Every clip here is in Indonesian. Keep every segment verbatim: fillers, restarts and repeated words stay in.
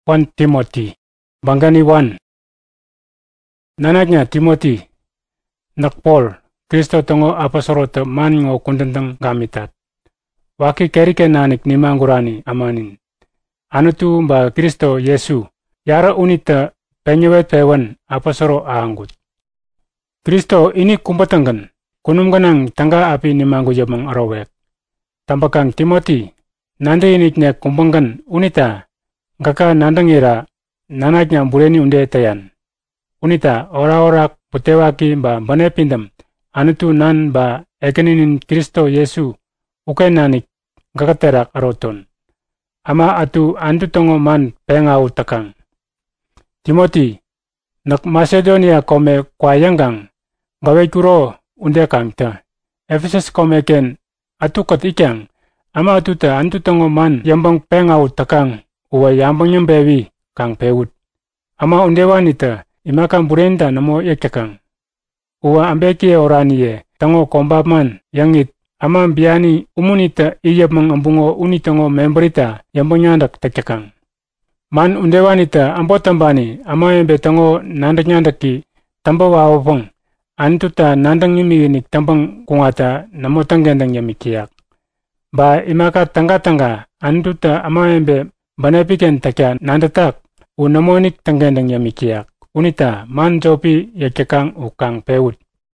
First Timothy Bangani one. Nanaknya Timothy nak Paul Kristo tongo apasoro te man ngo kundentang gamitat. Waki kerike nanik nimangurani amanin. Anu tu mba Kristo Yesu yara unita penyewet pewan apasoro aangut. Kristo ini kumbatangan kunum ganang tangga api nimanggu jamang arowek. Tampakang Timothy nande iniknya kumbangkan unita gaka nandangira nanaknya bureni unde tayan. Unita ora-ora putewaki mba bane pindam anu tu nan ba ekeninin Kristo Yesu ukai nanik gakaterak aroton. Ama atu antu tongo man pengau takang. Timothy nak Macedonia kome kwayanggang gawe kuro unde kamta. Ephesus kome ken atu kot ikyang ama atu ta antu tongo man yambang pengau takang uwa yambang nyambewi kang pewut. Ama unde wanita imakang burenda namo yakakang. Uwa ambeki oraniye tango kombaman yangit ama biani umunita iya mangambungo unitongo memberita yambang nyandak takakang. Man unde wanita ambo tambani ama embe tango nandak nyandaki tamba wawapong antuta nandang yumi tambang kungata namo tanggendang yamikiyak. Ba imaka tangga-tangga antuta ama embe banapiken takya nandatak u namonik tanggendang yamikiyak. Unita man jopi yakakang ukang pewut.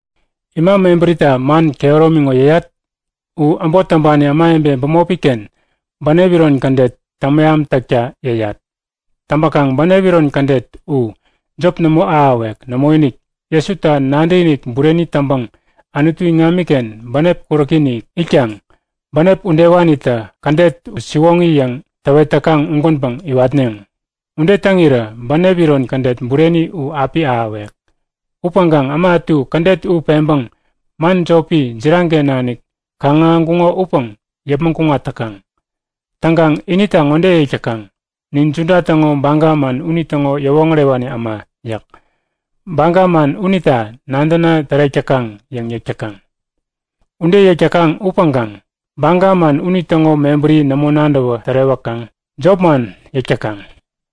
Ima memberita man keoromingo yayat u ambo tambani ama embe bamopiken banebiron kandet tamayam takya yayat. Tambakang banebiron kandet u job namo aawek namo inik yesuta nande inik bureni tambang anutu ingamiken banep kurokini ikyang banep undewanita kandet siwongi yang tawetakang ungkonbang iwatneng. Unde tangira banebiron kandet bureni u api aawek. Upanggang ama atu kandet u pembang man jopi jirangge nanik kangangungo upang yepang kungatakang. Tanggang inita ngonde ikakang. Ninjunda tango bangga man unitango yawongrewani ama yak. Bangga man unita nandana tarekakang yang yakakang. Unde yakakang upanggang. Bangga man unitango memberi namo nandawa tarewakang. Job man yakakang.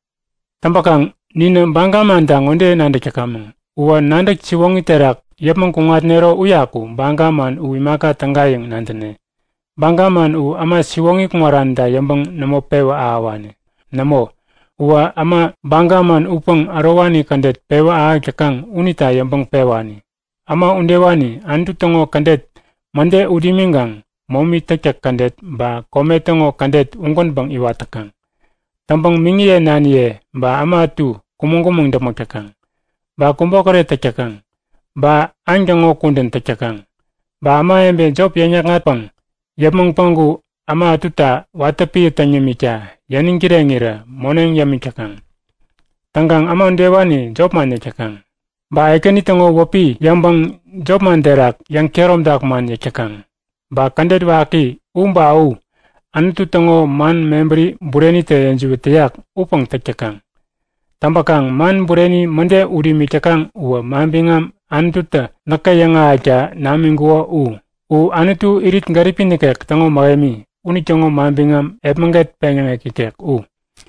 Tampakang nina bangga man tang unde nandakakamang. Uwa nandak siwongi terak yapang kungat nero uyaku bangga man u imaka tanggayang nandane. Bangga man u ama siwongi kungaranda yambang namo pewa aawani. Namo, uwa ama bangga man upang arawani kandet pewa aakakang unita yambang pewani. Ama undewani antu tongo kandet mande udiminggang momi takyak kandet ba kome tongo kandet ungkon bang iwatakang. Tampang mingiye naniye ba ama atu kumung-kumung damakakang. Ba kumbokore takyakang. Ba anggango kunden takyakang. Ba ama embe job yanyak ngatpang. Yapang panggu ama atuta watapi tanyamika yaning kirengira moneng yamikakang. Tanggang ama ndewani job man yakakang. Ba ekeni tango wapi yambang job man derak yang kerom dak man yakakang. Ba kandet waki umba au antu tango man memberi bureni te yanju teyak upang takyakang. Tambakang man bureni mande uri mikakang uwa mambingam antuta nakayanga aja namingguwa u. U anutu irit ngaripin nikek tango magami unitongo mambingam emanget penyang ekikek u.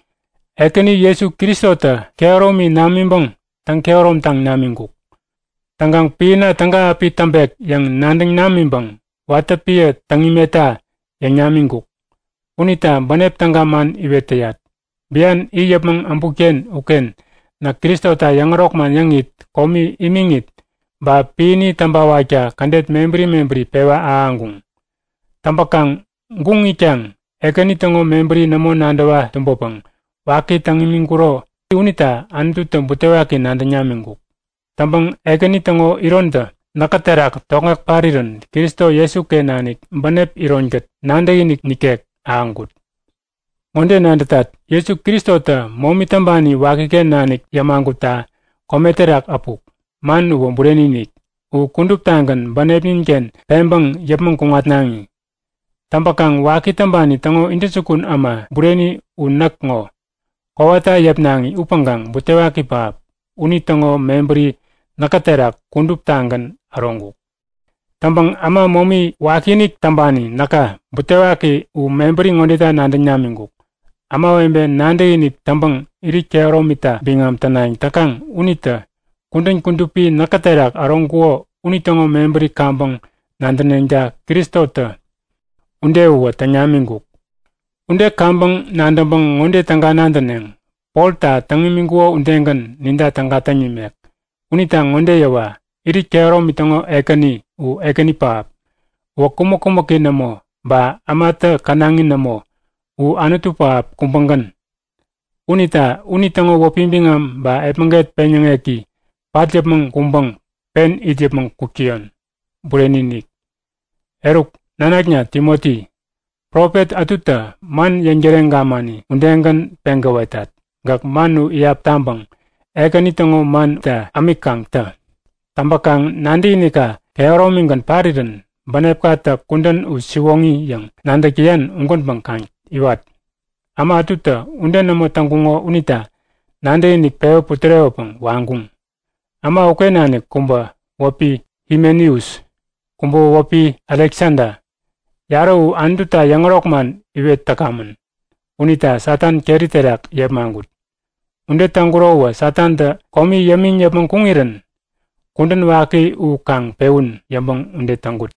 Ekeni Yesu Kristo ta keoromi namimbang tang keorom tang namingguk. Tanggang pina tangga api tambek yang nandeng namimbang watapia tangimeta yang namingguk. Unita banep tanggaman iwetayat. Bian iyapang ampuken uken na Kristo ta yang rokman yangit komi imingit ba pini tambawaja kandet memberi-memberi pewa aangung. Tampakang ngung ikyang ekani tango memberi namo nandawa tumpopang waki tangimingkuro unita antu tembutewaki nandanya mingguk. Tampang ekani tango ironda nakaterak tongak pariran Kristo Yesu ke nanik banep ironget nandayinik nikek aangut. Onde nandatat Yesu Kristo ta momitambani wakike nanik yamanguta kometerak apuk. Man uwa bureninik u kundup tangan banepinken pembang yapang kungat nangi. Tampakang waki tambani tango indesukun ama bureni unak ngo. Kawata yap nangi upanggang butewaki pap uni tango memberi nakaterak kundup tangan aronggu. Tampang ama momi wakinik tambani naka butewaki u memberi ngondita nandanya mingguk. Ama wembe nande ini tambang iri kero mita bingam tanang takang unita kundin kundupi nakaterak arongkuo unitongo memberi kambang nandanengja Kristo ta unde uwa tanyaminguk. Unde kambang nandambang ngonde tangga nandaneng polta tangimingkuo undengan ninda tangga tanyimek. Unita ngonde yawa iri kero mitongo ekani u ekani paap. Wa kumo kumo kinamo ba amata kanangin namo u anutu paap kumpanggan. Unita unitango wapimbingam ba epengget penyengeki patjep meng kumbang pen ijep meng kukian bureninik. Eruk nanaknya Timoti Prophet atuta man yang jerenggamani undengan penggawaitat gak manu iap tambang ekani tango man ta amikang ta. Tambakang nandi nika keoromingan paridan banep kata kundan u siwongi yang nandakian ungkon bangkang iwat. Ama atuta undan namo tangkungo unita nande ni peo putreo pang wanggung. Ama okenane kumba wapi Himenius, kumba wapi Alexander. Yaro u anduta yangrokman iwet takaman. Unita satan keriterak yemanggut. Unde tangkuro wa satan da komi yamin yabang kungiran. Kundan waki u kang peun yabang unde tanggut.